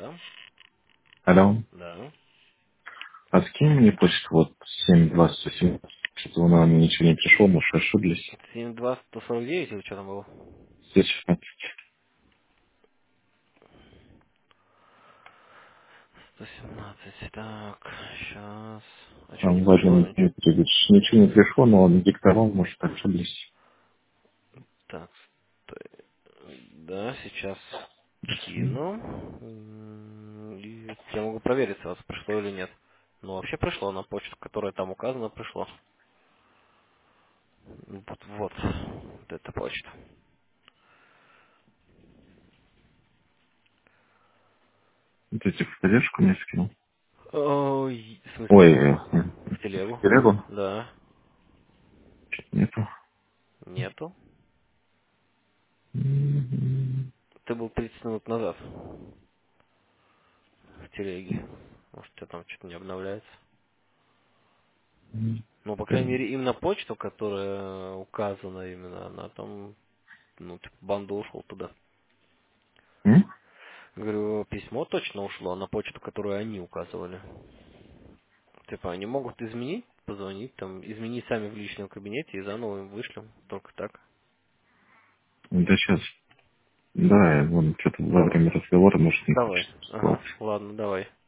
Да, Алло. да. А скинь мне почту вот 72117. Что-то на мне ничего не пришло, может, ошиблись. 72-149 или что там было? 116. 117, так, сейчас. А что, не Там пришло Владимир ничего? Дмитриевич ничего не пришло, но он диктовал, может, ошиблись. Так, да, сейчас кину. И я могу проверить сразу, пришло или нет. Ну, вообще пришло на почту, которая там указана, пришло. Вот эта почта. Вот эти в поддержку мне скинул. Ой, в смысле, Ой, в телегу? телегу? Да, Нету. нету. М, Ты был 30 минут назад в телеге. Может, у тебя там что-то не обновляется. Ну, по крайней мере, именно почту, которая указана именно, она там, ну, типа, банда ушел туда. м? Говорю, письмо точно ушло на почту, которую они указывали. Типа, они могут изменить, позвонить, там, изменить сами в личном кабинете и заново им вышлем. Только так. Да сейчас. Да, вон что-то во Давай. время разговора, может, не Давай. хочет Ага, слать. ладно, давай.